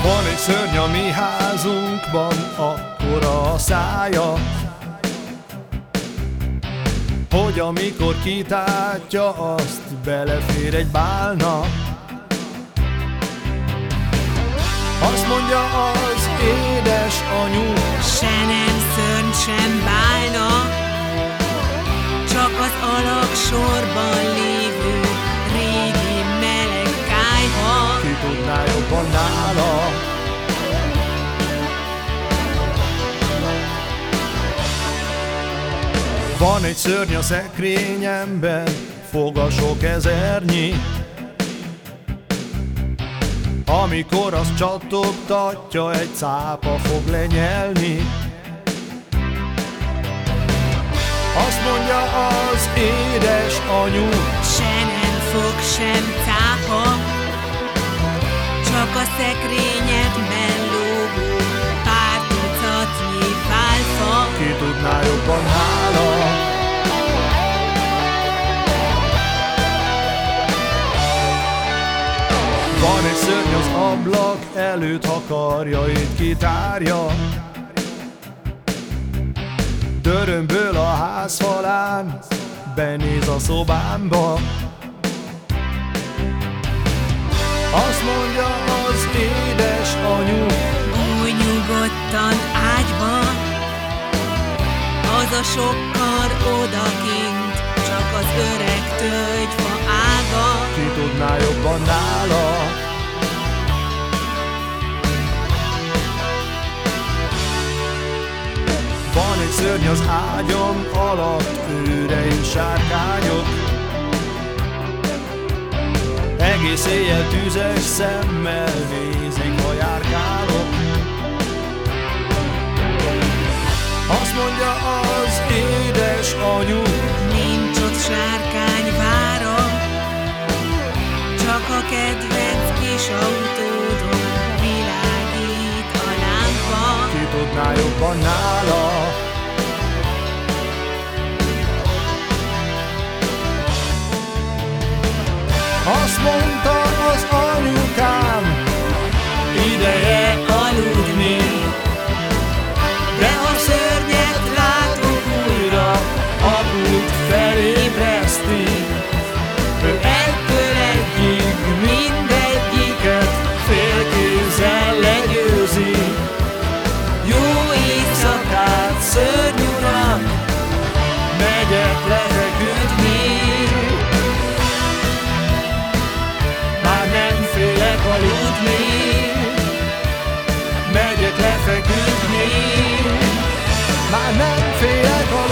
Van egy szörny a mi házunkban, akkora a szája, hogy amikor kitátja, azt belefér egy bálna. Azt mondja az édes anyu, se nem szörny, sem bálna, csak az alagsorban lévő régi meleg kályha. ki tudná jobban nála. Van egy szörny a szekrényemben, foga sok ezernyi. Amikor azt csattogtatja, egy cápa fog lenyelni. Azt mondja az édes anyu, Se nem fog, sem cápa, csak a szekrényedben lógó pár tucatnyi pálfa. ki tudná jobban nála. Van egy szörny az ablak előtt, ha karjait kitárja. Dörömböl a ház falán, benéz a szobámba. Azt mondja az édes anyu, Bújj nyugodtan ágyba, az a sok kar odakint, csak az öreg tölgyfa ága. ki tudná jobban nála. Van egy szörny az ágyam alatt, őre és sárkányok. Egész éjjel tüzes szemmel nézik, ha járkálok. Azt mondja az édes anyu, Nincs ott sárkányvára, csak a kedvenc kis autódon világít a lámpa. ki tudná jobban nála. Azt mondta az anyukám, ideje aludni, de a szörnyet látok újra, aput felébreszti. Ő egyből egyig mindegyiket félkézzel legyőzi. Jó éjszakát, szörny uram, megyek lefeküdni. Már nem félek aludni, megyek lefeküdni. Már nem félek aludni.